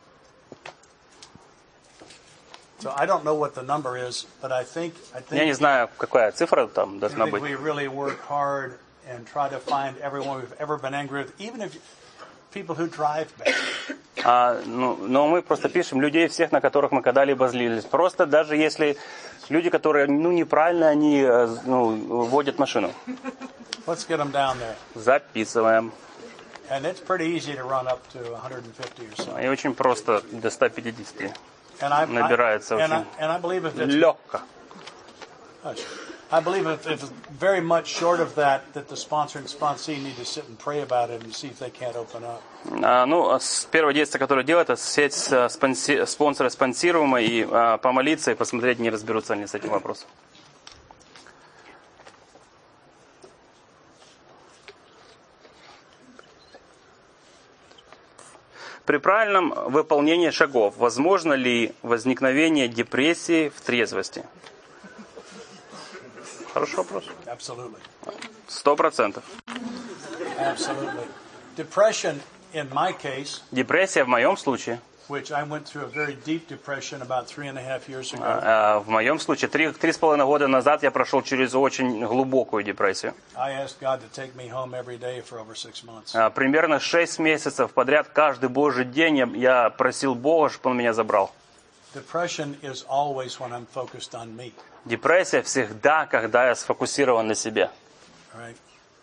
So I don't know what the number is, but I think I think Я не знаю, какая цифра там должна быть. We really work hard and try to find everyone we've ever been angry with, even if people who drive bad. А, ну, но мы просто пишем людей всех, на которых мы когда-либо злились. Просто даже если люди, которые ну неправильно они ну, водят машину. Let's get them down there. Записываем. And it's pretty easy to run up to one hundred fifty or so. И очень просто до ста пятидесяти And I, набирается I, and, очень I, and I believe if it's, легко. I believe if, if it's very much short of that, that the sponsor and sponsee need to sit and pray about it and see if they can't open up. А, ну, с первое действие, которое делает, это сеть спонси, спонсора спонсируемой и а, помолиться и посмотреть, не разберутся они с этим вопросом. При правильном выполнении шагов возможно ли возникновение депрессии в трезвости? Хороший вопрос. Сто процентов. Депрессия в моем случае. Which I went through a very deep depression about three and a half years ago. Uh, в моем случае, три, три с половиной года назад я прошел через очень глубокую депрессию. I asked God to take me home every day for over six months. Uh, примерно шесть месяцев подряд, каждый Божий день я, я просил Бога, чтобы Он меня забрал. Depression is always when I'm focused on me. Депрессия всегда, когда я сфокусирован на себе. Right.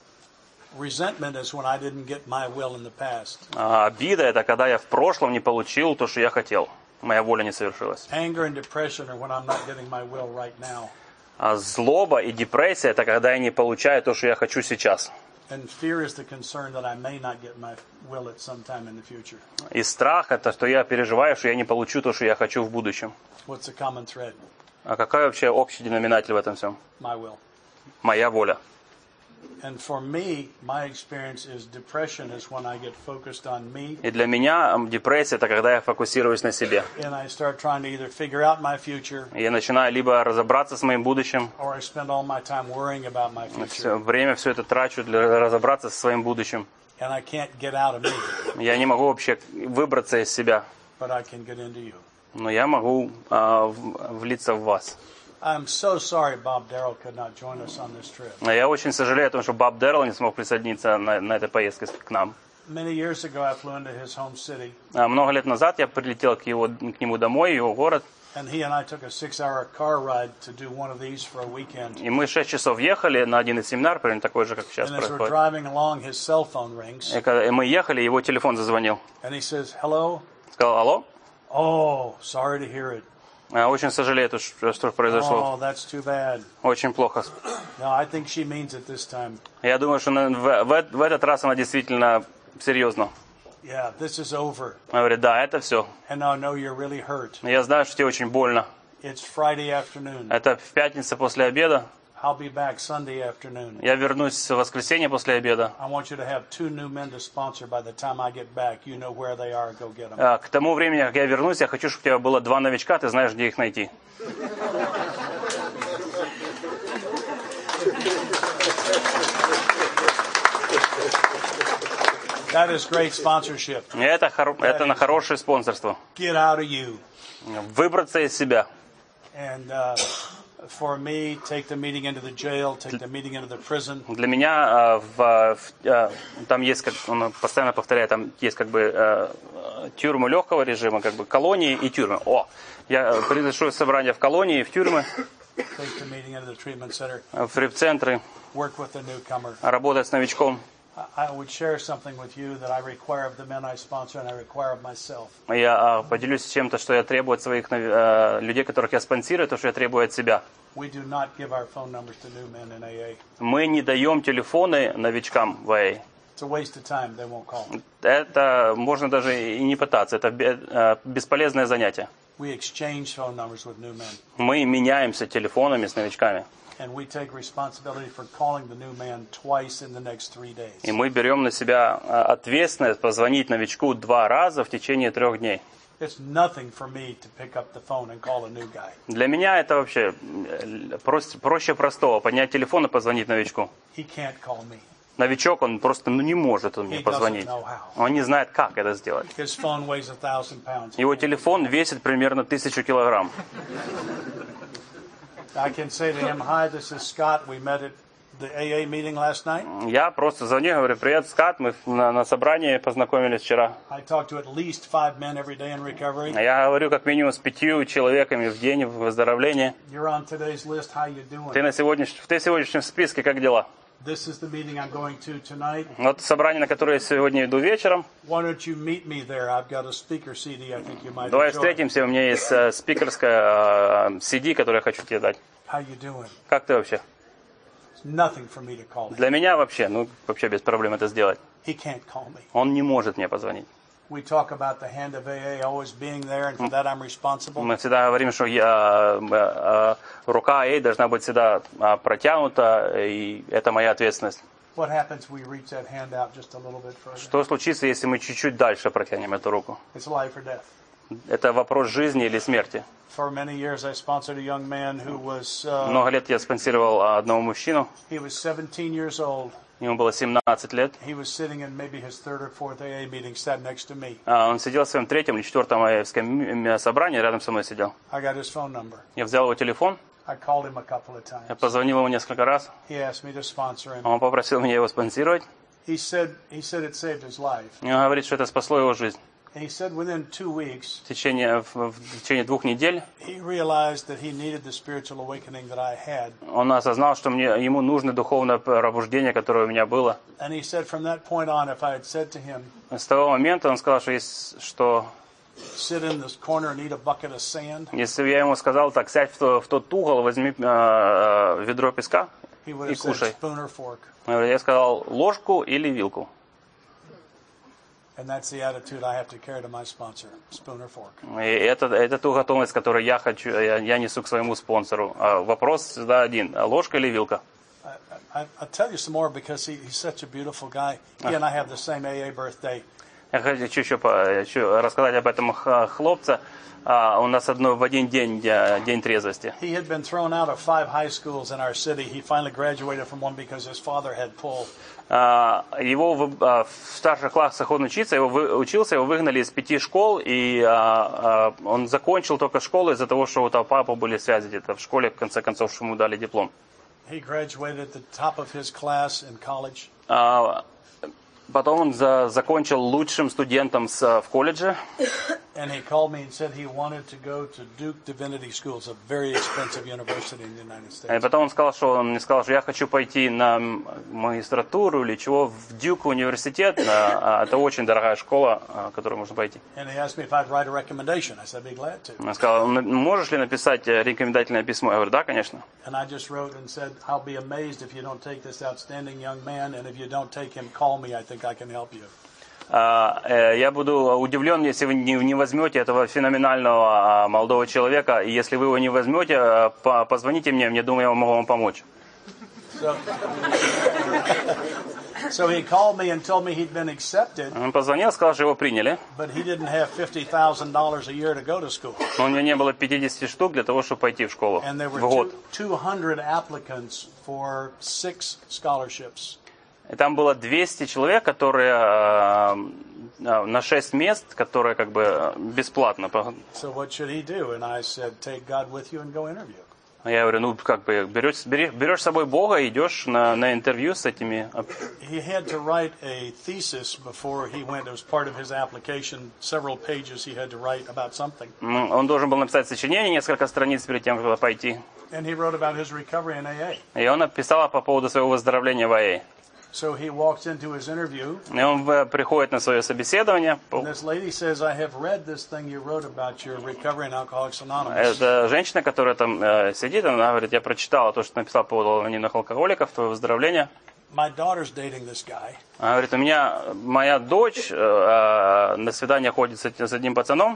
Resentment is when I didn't get my will in the past. А, обида — это когда я в прошлом не получил то, что я хотел. Моя воля не совершилась. Anger and depression are when I'm not getting my will right now. А злоба и депрессия — это когда я не получаю то, что я хочу сейчас. And fear is the concern that I may not get my will at some time in the future. И страх — это что я переживаю, что я не получу то, что я хочу в будущем. What's the common thread? А какой вообще общий знаменатель в этом всем? My will. Моя воля. And for me, my experience is depression is when I get focused on me. И для меня депрессия — это когда я фокусируюсь на себе. And I start trying to either figure out my future. И я начинаю либо разобраться с моим будущим. Or I spend all my time worrying about my future. Все, время все это трачу для разобраться со своим будущим. And I can't get out of me. Я не могу вообще выбраться из себя. But I can get into you. Но я могу а, влиться в вас. I'm so sorry Bob Darrell could not join us on this trip. Я очень сожалею о том, что Боб Дэррелл не смог присоединиться на, на этой поездке к нам. Many years ago, I flew into his home city. А, много лет назад я прилетел к, его, к нему домой, в его город. And he and I took a six-hour car ride to do one of these for a weekend. И мы шесть часов ехали на один из семинаров, примерно такой же, как сейчас and as происходит. we're driving along, his cell phone rings. И когда мы ехали, его телефон зазвонил. And he says, "Hello." Сказал: алло. Oh, sorry to hear it. Очень сожалею, что произошло. Oh, that's too bad. Очень плохо. No, I think she means it this time. Я думаю, что в, в, в этот раз она действительно серьезно. Yeah, this is over. Она говорит: да, это все. And I know you're really hurt. Я знаю, что тебе очень больно. It's Friday afternoon. Это в пятницу после обеда. I'll be back Sunday afternoon. Я вернусь в воскресенье после обеда. I want you to have two new men to sponsor by the time I get back. You know where they are. Go get them. А, к тому времени, как я вернусь, я хочу, чтобы у тебя было два новичка, ты знаешь, где их найти. That is great sponsorship. Это, хоро- это на хорошее спонсорство. Get out of you. Выбраться из себя. And uh, for me, take the meeting into the jail, take the meeting into the prison. Для меня в, в, там есть, как он постоянно повторяет, там есть как бы тюрьмы легкого режима, как бы колонии и тюрьмы. О, я приношу собрание в колонии и в тюрьмы, Take the meeting into the treatment center. в реп-центры, Work with the newcomer. работать с новичком. I would share something with you that I require of the men I sponsor and I require of myself. Я поделюсь чем-то, что я требую от своих людей, которых я спонсирую, то, что я требую от себя. We do not give our phone numbers to new men in A A. Мы не даем телефоны новичкам в А А. It's a waste of time. They won't call. Это можно даже и не пытаться. Это бесполезное занятие. We exchange phone numbers with new men. Мы меняемся телефонами с новичками. And we take responsibility for calling the new man twice in the next three days. И мы берем на себя ответственность позвонить новичку два раза в течение трех дней. It's nothing for me to pick up the phone and call a new guy. Для меня это вообще проще, проще простого. Поднять телефон и позвонить новичку. He can't call me. Новичок, он просто ну, не может он мне He позвонить. doesn't know how. Он не знает, как это сделать. His phone weighs a thousand pounds. Его телефон весит примерно тысячу килограмм. I can say to him, "Hi, this is Scott. We met at the A A meeting last night." Я просто звоню, говорю: привет, Скотт, мы на, на собрании познакомились вчера. I talk to at least five men every day in recovery. Я говорю как минимум с пятью человеками в день в выздоровлении. You're on today's list. How you doing? Ты на сегодняшнем, ты в сегодняшнем списке, как дела? This is the meeting I'm going to tonight. Вот собрание, на которое я сегодня иду вечером. Why don't you meet me there? I've got a speaker си ди I think you might enjoy. Давай встретимся, у меня есть uh, спикерская uh, си ди, которую я хочу тебе дать. How you doing? Как ты вообще? Nothing for me to call him. Для меня вообще, ну вообще без проблем это сделать. He can't call me. Он не может мне позвонить. We talk about the hand of A A always being there, and for that I'm responsible. Мы всегда говорим, что я, uh, рука эй эй должна быть всегда uh, протянута, и это моя ответственность. What happens if we reach that hand out just a little bit further? Что случится, если мы чуть-чуть дальше протянем эту руку? It's life or death. Это вопрос жизни или смерти. For many years I sponsored a young man who was uh, Много лет я спонсировал одного мужчину. He was seventeen years old. Ему было семнадцать лет. He was sitting in maybe his third or fourth A A meeting, sat next to me. Он сидел в своем третьем или четвертом АЭевском собрании, рядом со мной сидел. I got his phone number. Я взял его телефон. I called him a couple of times. Я позвонил ему несколько раз. He asked me to sponsor him. Он попросил меня его спонсировать. He said he said it saved his life. И он говорит, что это спасло его жизнь. He said within two weeks, в течение в, в течение двух недель he realized that he needed the spiritual awakening that I had. Он осознал, что мне ему нужно духовное пробуждение, которое у меня было. And he said from that point on, if I had said to him, с того момента он сказал, что есть, что sit in this corner and eat a bucket of sand. Если я ему сказал, так сядь в, то, в тот угол, возьми э, ведро песка и кушай. Я сказал ложку или вилку. And that's the attitude I have to carry to my sponsor, spoon or fork. И это, это ту готовность, которую я хочу, я, я несу к своему спонсору. А вопрос всегда один: ложка или вилка? I, I, I'll tell you some more because he, he's such a beautiful guy. He and I have the same A A birthday. Я хочу еще, еще рассказать об этом хлопце. Uh, у нас одно в один день день трезвости. He had been thrown out of five high schools in our city. He finally graduated from one because his father had pull. Uh, его в, uh, в старших классах он учился, его вы, учился, его выгнали из пяти школ, и uh, uh, он закончил только школу из-за того, что у того папы были связи где-то в школе, в конце концов, что ему дали диплом. He graduated at the top of his class in college. Uh, Потом он за, закончил лучшим студентом с, в колледже. And he called me and said he wanted to go to Duke Divinity School, it's a very expensive university in the United States. И потом он сказал, что он мне сказал, что я хочу пойти на магистратуру или чего в Дюк университет. Это очень дорогая школа, в которую можно пойти. And he asked me if I'd write a recommendation. I said I'd be glad to. Он сказал, можешь ли написать рекомендательное письмо? Я говорю, да, конечно. And I just wrote and said, I'll be amazed if you don't take this outstanding young man, and if you don't take him, call me. I think I can help you. Я буду удивлен, если вы не возьмете этого феноменального молодого человека, и если вы его не возьмете, позвоните мне, мне думаю, я могу вам помочь. So, so he called me and told me he'd been accepted. Он позвонил, сказал, что его приняли. But he didn't have fifty thousand dollars a year to go to school. Но у него не было пятьдесят штук для того, чтобы пойти в школу в год. two hundred applicants for six scholarships. И там было двести человек, которые э, на шесть мест, которые как бы бесплатно. So what should he do? And I said, take God with you and go interview. Я говорю, ну как бы берешь, берешь, берешь с собой Бога и идешь на, на интервью с этими. He had to write a thesis before he went. It was part of his application. Several pages he had to write about something. Он должен был написать сочинение, несколько страниц перед тем, как пойти. And he wrote about his recovery in A A. И он написал по поводу своего выздоровления в А А. So he walks into his interview. И он приходит на свое собеседование. And this lady says, I have read this thing you wrote about your recovery in Alcoholics Anonymous. Это женщина, которая там э, сидит, она говорит, я прочитала то, что написал по поводу анонимных алкоголиков, твое выздоровление. My daughter's dating this guy. Она говорит, у меня моя дочь э, э, на свидание ходит с, с одним пацаном.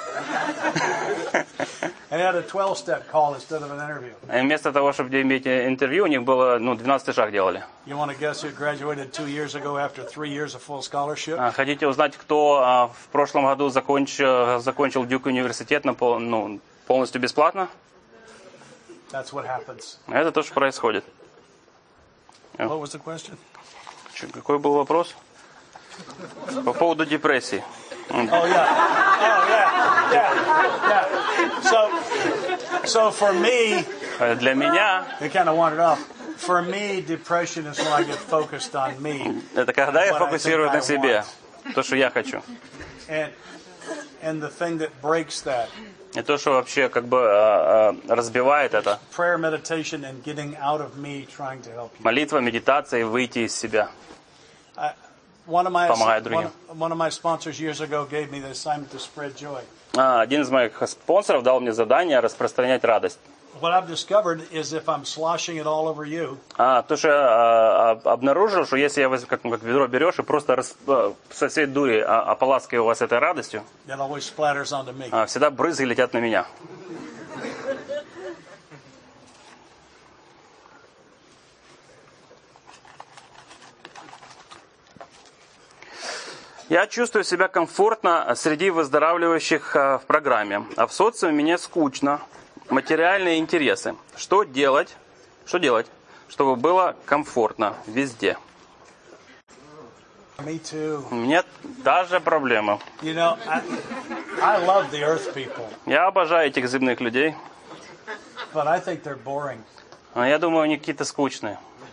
And had a twelve-step call instead of an interview. И вместо того, чтобы иметь интервью, у них было, ну, двенадцатый шаг делали. You want to guess who graduated two years ago after three years of full scholarship? Хотите узнать, кто а, в прошлом году закончил, закончил Дюк университет на пол, ну, полностью бесплатно? That's what happens. Это то, что происходит. What was the question? Какой был вопрос? По поводу депрессии. Oh yeah, oh yeah, yeah, yeah. So, so for me, для меня, you kind of wandered off. For me, depression is when I get focused on me. Это когда я фокусируюсь на себе, то, что я хочу. And and the thing that breaks that. И то, что вообще как бы э, э, разбивает это. Prayer, meditation, and getting out of me, trying to help you. Молитва, медитация и выйти из себя. I, one of my Помогать другим. one, one of my sponsors years ago gave me the assignment to spread joy. А, один из моих спонсоров дал мне задание распространять радость. What I've discovered is if I'm sloshing it all over you. А, то, что я а, обнаружил, что если я возьму, как, как ведро берешь и просто рас, а, со всей дури а, ополаскиваю вас этой радостью, that always splatters onto me. А, всегда брызги летят на меня. Я чувствую себя комфортно среди выздоравливающих в программе, а в социуме мне скучно. Материальные интересы. Что делать? Что делать, чтобы было комфортно везде? Me too. У меня та же проблема. You know, I, I love the earth people. Я обожаю этих земных людей. But I think they're boring. Но я думаю, они какие-то скучные.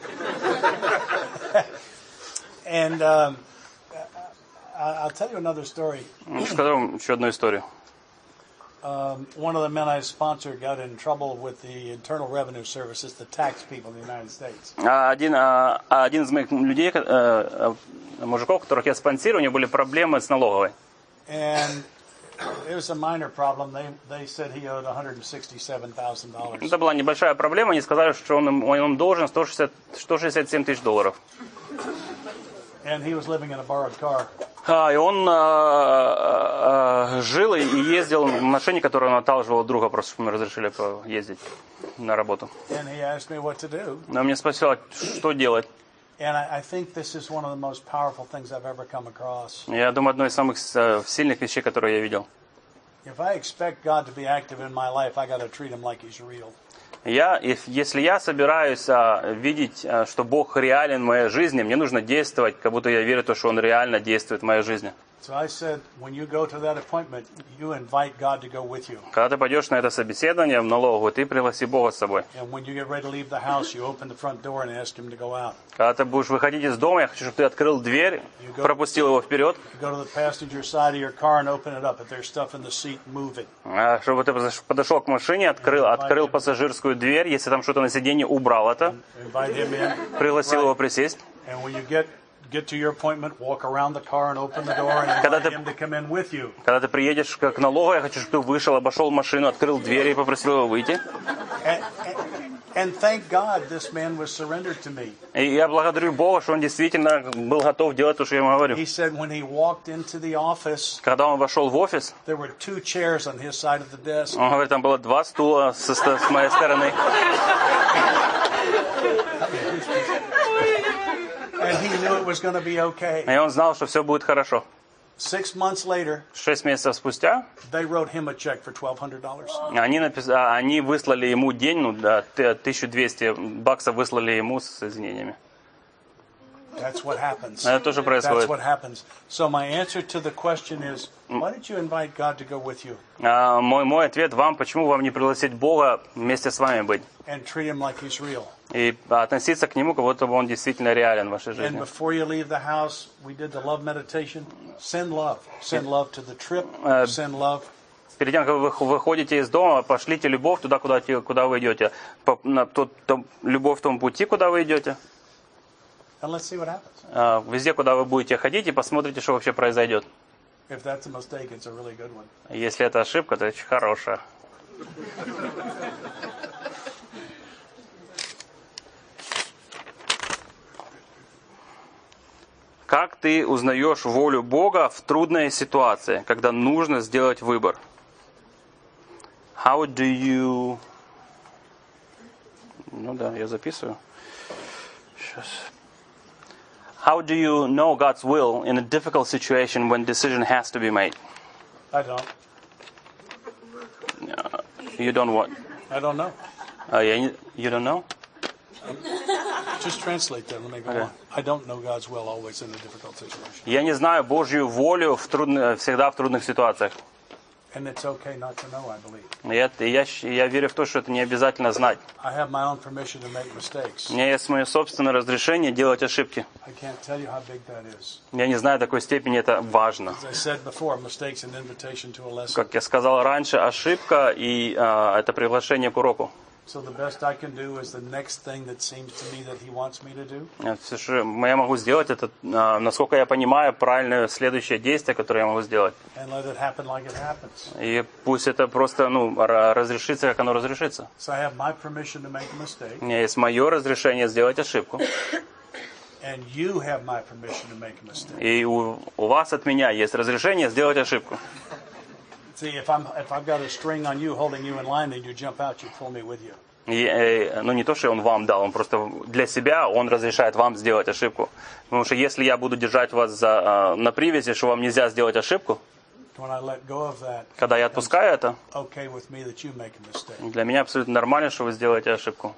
And um, I'll tell you another story. Расскажу вам еще одну историю. Um, one of the men I sponsored got in trouble with the Internal Revenue Service, the tax people in the United States. Один, один из моих людей, мужиков, которых я спонсирую, у них были проблемы с налоговой. And it was a minor problem. They they said he owed one hundred sixty-seven thousand dollars. Это была небольшая проблема. Они сказали, что он, он должен сто шестьдесят семь тысяч долларов. And he was living in a borrowed car. А, и он а, а, жил и ездил в машине, которую он одалживал от друга, просто чтобы мы разрешили ездить на работу. And he asked me what to do. Но он меня спросил, что делать. And I, I think this is one of the most powerful things I've ever come across. Я думаю, одно из самых сильных вещей, которые я видел. If I expect God to be active in my life, I got to treat him like he's real. Я, если я собираюсь а, видеть, а, что Бог реален в моей жизни, мне нужно действовать, как будто я верю в то, что Он реально действует в моей жизни. So I said, when you go to that appointment, you invite God to go with you. Когда ты пойдешь на это собеседование в налоговую, ты пригласи Бога с собой. And when you get ready to leave the house, you open the front door and ask him to go out. Когда ты будешь выходить из дома, я хочу, чтобы ты открыл дверь, пропустил его вперед. You go to the passenger side of your car and open it up. If there's stuff in the seat, move it. А, чтобы ты подошел к машине, открыл, открыл пассажирскую дверь, если там что-то на сиденье, убрал это, Invite him in. пригласил его присесть. And when you get get to your appointment, walk around the car and open the door and invite him to come in with you. Когда ты приедешь к налоговой, я хочу, чтобы ты вышел, обошел машину, открыл дверь и попросил его выйти. And, and, and thank God this man was surrendered to me. И я благодарю Бога, что он действительно был готов делать то, что я ему говорю. He said when he walked into the office, Когда он вошел в офис, there were two chairs on his side of the desk. он говорит, там было два стула с, с моей стороны. And he knew it was going to be okay. И он знал, что все будет хорошо. Six months later, Шесть месяцев спустя, they wrote him a check for twelve hundred dollars. они, напис... они выслали ему день, ну, да, тысячу двести баксов выслали ему с извинениями. That's what happens. Это тоже происходит. That's what happens. So my answer to the question is, why did you invite God to go with you? А, мой, мой ответ вам, почему вам не пригласить Бога вместе с вами быть? And treat him like he's real. И относиться к Нему, как будто бы Он действительно реален в вашей And жизни. before you leave the house, we did the love meditation. Send love. Send love to the trip. Uh, Send love. Перед тем, как вы выходите из дома, пошлите любовь туда, куда, куда вы идете. По, на, тот, то, любовь в том пути, куда вы идете. And let's see what happens. А, везде, куда вы будете ходить, и посмотрите, что вообще произойдет. If that's a mistake, it's a really good one. Если это ошибка, то очень хорошая. Как ты узнаешь волю Бога в трудной ситуации, когда нужно сделать выбор? How do you... Ну да, я записываю. Сейчас. How do you know God's will in a difficult situation when decision has to be made? I don't. Uh, you don't what? I don't know. Uh, yeah, you don't know? Just translate that. Let me go Okay. on. I don't know God's will always in a difficult situation. Я не знаю Божью волю в трудно, всегда в трудных ситуациях. And it's okay not to know, I believe. Я, я, я верю в то, что это не обязательно знать. I have my own permission to make mistakes. У меня есть мое собственное разрешение делать ошибки. I can't tell you how big that is. Я не знаю, до какой степени это важно. As I said before, mistakes an invitation to a lesson. Как я сказал раньше, ошибка и а, это приглашение к уроку. So the best I can do is the next thing that seems to me that he wants me to do. Все, что я могу сделать, это, насколько я понимаю, правильное следующее действие, которое я могу сделать. And let it happen like it happens. И пусть это просто, ну, разрешится, как оно разрешится. So I have my permission to make a mistake. У меня есть мое разрешение сделать ошибку. And you have my permission to make a mistake. И у, у вас от меня есть разрешение сделать ошибку. See, if I'm if I've got a string on you holding you in line and you jump out, you pull me with you. И, э, ну не то, что он вам дал, он просто для себя, он разрешает вам сделать ошибку. Потому что если я буду держать вас за, э, на привязи, что вам нельзя сделать ошибку, that, когда я отпускаю это, okay для меня абсолютно нормально, что вы сделаете ошибку.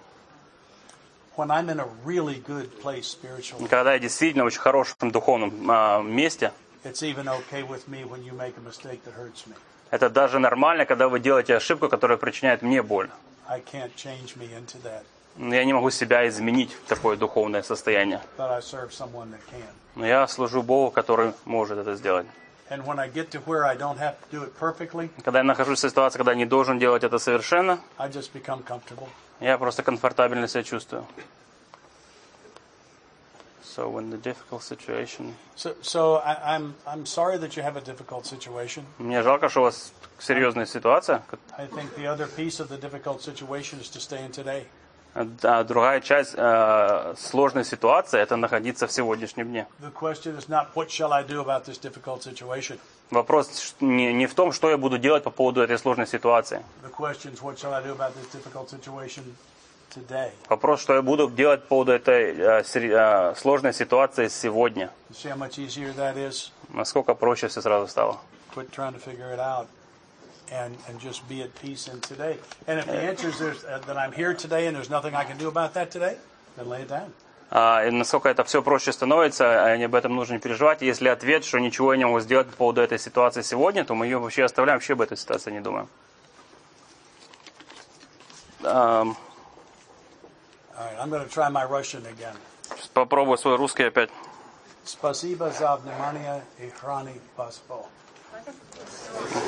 Really когда я действительно в очень хорошем духовном э, месте, okay это даже нормально, когда вы делаете ошибку, которая причиняет мне боль. I can't change me into that. Я не могу себя изменить в такое духовное состояние. But I serve someone that can. Но я служу Богу, который может это сделать. And when I get to where I don't have to do it perfectly, когда я нахожусь в ситуации, когда я не должен делать это совершенно, I just become comfortable. Я просто комфортабельно себя чувствую. So when the difficult situation. So, so I, I'm I'm sorry that you have a difficult situation. Мне жалко, что у вас серьезная ситуация. I think the other piece of the difficult situation is to stay in today. А другая часть э, сложной ситуации — это находиться в сегодняшнем дне. The question is not what shall I do about this difficult situation. Вопрос не, не в том, что я буду делать по поводу этой сложной ситуации. The question is what shall I do about this difficult situation today. Вопрос, что я буду делать по поводу этой э, э, сложной ситуации сегодня. See how much easier that is? Насколько проще все сразу стало. Quit trying to figure it out. And, and just be at peace in today. And if the answer is there's, uh, that I'm here today and there's nothing I can do about that today, then lay it down. А, и насколько это все проще становится, об этом нужно не переживать. Если ответ, что ничего я не могу сделать по поводу этой ситуации сегодня, то мы ее вообще оставляем, вообще об этой ситуации не думаем. Um, All right, I'm going to try my Russian again. Попробую свой русский опять. Спасибо за внимание и храни вас Бог.